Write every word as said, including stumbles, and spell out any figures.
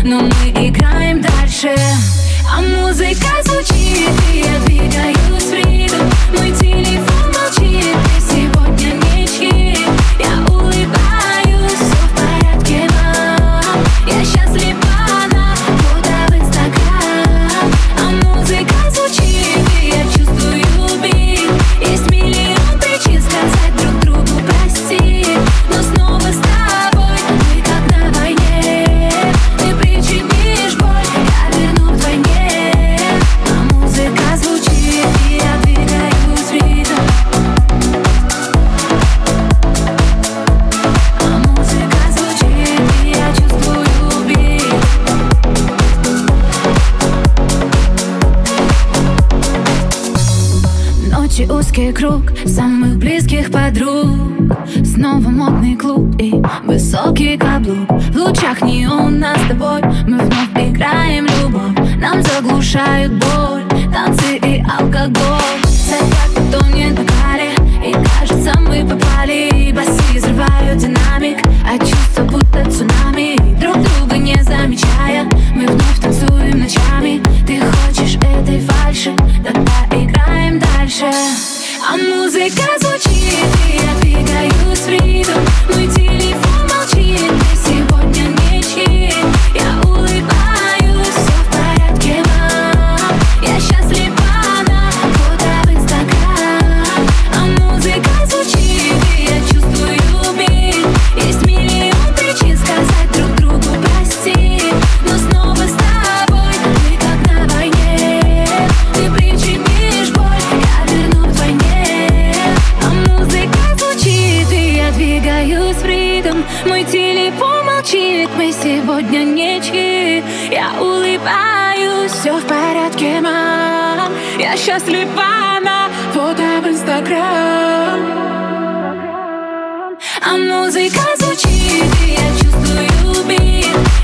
но мы играем дальше. А музыка звучит, и я двигаюсь в ритм. Мой телефон молчит, и сегодня ничьи. Я улыбаюсь, все в порядке, мам. Я счастлива на фото в Инстаграм. А музыка звучит, и я чувствую бит. Есть миллион причин сказать друг другу прости, но снова с тобой мы как на войне. Ты причинишь боль, я верну вдвойне. А музыка звучит, и я двигаюсь в ритм. А музыка звучит, и я чувствую бит. Ночи узкий круг самых близких подруг. Снова модный клуб и высокий каблук. В лучах неона с тобой мы вновь играем любовь. Нам заглушают боль танцы и алкоголь. Закат тонет в бокале, и кажется мы попали. Басы взрывают динамик, а чувства будто цунами. Друг друга не замечая, мы вновь танцуем ночами. Ты хочешь этой фальши, тогда играем дальше. А музыка звучит, и я двигаюсь в ритм. Мой телефон молчит, и сегодня ничьи. Я улыбаюсь, все в порядке, мам. Я счастлива на фото в Инстаграм. А музыка звучит, и я чувствую бит. Есть миллион причин сказать друг другу прости, но снова с тобой мы как на войне. Ты причинишь боль, я верну вдвойне. А музыка звучит, и я двигаюсь в ритм. Мой телефон молчит, мы сегодня ничьи. Я улыбаюсь, все в порядке, мам. Я счастлива на фото в Инстаграм. А музыка звучит, и я чувствую бит.